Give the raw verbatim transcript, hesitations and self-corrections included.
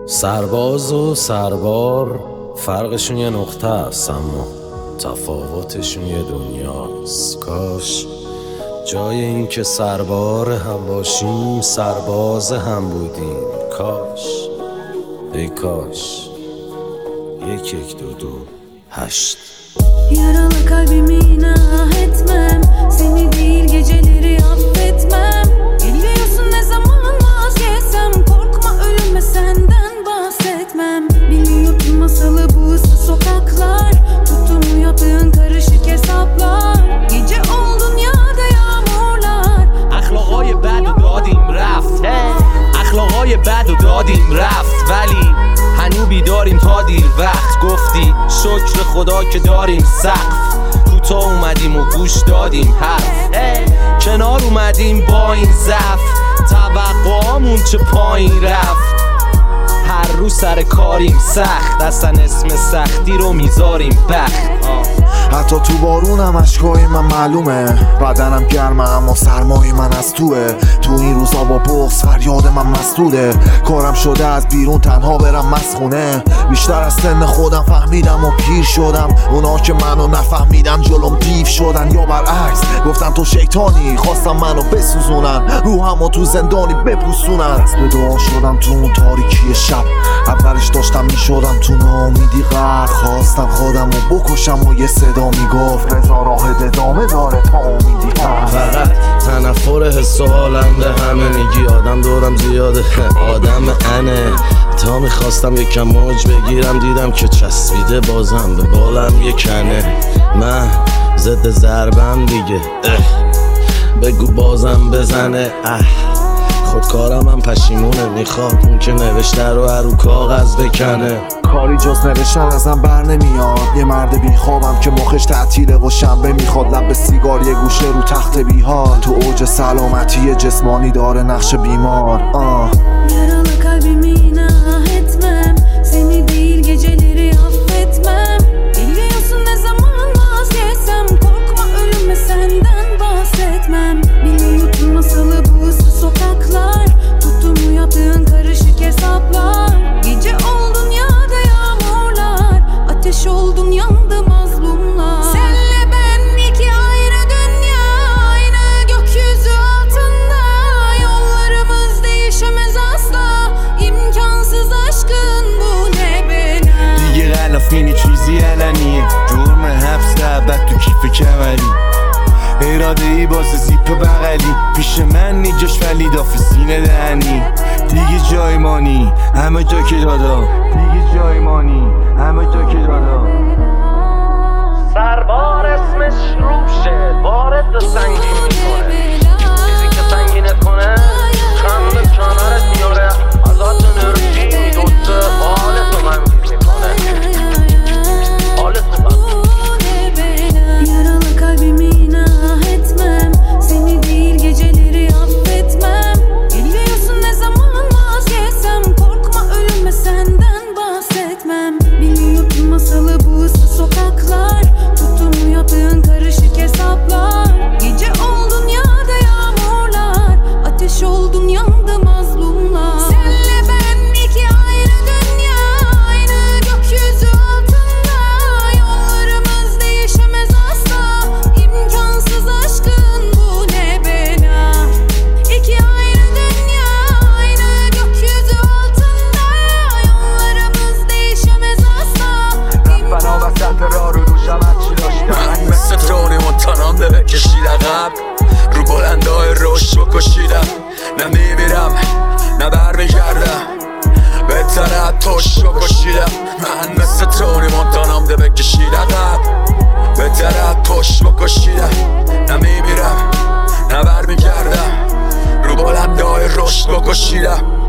سرباز و سربار فرقشون یه نقطه است، اما تفاوتشون یه دنیاست. کاش جای این که سربار هم باشیم سرباز هم بودیم. کاش ای kaaş یک یک dö dö هشت. Yaralı kalbimi inah etmem, seni değil geceleri affetmem. Biliyorsun ne zaman vazgeçsem, korkma ölüme senden bahsetmem. Biliyorsun masalı bu ıssız sokaklar, tuttuğumu yaptığın karışık hesaplar. Gece oldun ya da yağmurlar. اخلاقای بد و دادیم رفت، اخلاقای بد و دادیم رفت، ولی هنو بیداریم تا دیر وقت. گفتی شکر خدا که داریم سقف، کوتاه اومدیم و گوش دادیم حرف، کنار اومدیم با این ضعف. توقعامون چه پایین رفت، هر روز سر کاریم سخت، اصلا اسم سختی رو میذاریم بخت. حتی تو بارونم اشکای من معلومه، بدنم گرمه اما سرمای من از توه. تو این روزا با بغض فریاد من مسدوده، کارم شده از بیرون تنها برم مسخونه. بیشتر از سن خودم فهمیدم و پیر شدم، اونا که منو نفهمیدن جلوم دیو شدن، یا برعکس گفتن تو شیطانی، خواستم منو بسوزونن، روحمو تو زندانی بپوسونن. به دعا شدم تو اون تاریکی شب، اولش داشتم میشدم تو ناامیدی غرق. خواستم خودم رو بکشم و یه صدا میگفت رضا راهت ادامه داره تا امیدی هست. فقط تنفر حس و حالم به همه میگی آدم دورم زیاده، آدم انه. تا میخواستم یکم موج بگیرم دیدم که چسبیده بازم به بالم یه کنه. من ضد ضربم دیگه، بگو بازم بزنه. اه خودکارم هم پشیمونه، میخواد اون که نوشته رو هر رو کاغذ بکنه. کاری جز نوشتن ازم بر نمیاد، یه مرد بیخوابم که مخش تعطیله و شنبه میخواد. لب سیگار یه گوشه رو تخت بیحال، تو اوج سلامتی جسمانی داره نقش بیمار. آه Yaralı kalbimi inah etmem, seni değil geceleri affetmem. Biliyorsun ne zaman vazgeçsem, korkma ölüme senden bahsetmem. Biliyorsun masalı bu ıssız sokaklar, tuttuğumu yaptığın karışık hesaplar. Gece oldun ya da yağmurlar, ateş oldun yandı mazlumlar. Senle ben iki ayrı dünya, aynı gökyüzü altında. Yollarımız değişemez asla, imkansız aşkın bu ne bela. دیگه غلافین چیزی علنیه، جرم حبس لعبت تو کیف کمری. اراده ای باز زیپ بغلی، پیش من نیجاش ولی داف سینه دهنی. دیگه جای مانی همه جا که دادا، دیگه جای مانی همه جا که دادا. سربار اسمش روشه، وارد سنگین میکنه، چیزی که سنگینت کنه خنده کنارت میاره، ازات انرژی میدوزه، حالتو منفی میکنه، حالتو منفی. Yaralı kalbimi inah etmem, seni değil geceleri affetmem. Biliyorsun ne zaman vazgeçsem, korkma ölüme senden bahsetmem. Biliyorsun masalı bu ıssız sokaklar, tuttuğumu yaptığın karışık hesaplar. Gece oldun ya da yağmurlar, ateş oldun yandı mazlumlar. Senle ben iki ayrı dünya, aynı gökyüzü altında. Yollarımız değişemez asla, imkansız aşkın bu ne bela. İki ayrı dünya, aynı gökyüzü altında. Yollarımız değişemez asla, بنا وسط راه رو دوشم هرچی داشتم. من مثل تونی مونتانام به بکشید عقب، رو بلندای رشد بکشیدم. نه میمیرم نه برمیگردم، بهتره حتیش بکشیدم. من مثل تونی مونتانام به بکشید عقب، بهتره حتیش بکشیدم. نه میمیرم نه برمیگردم، رو بلندای رشد بکشیدم.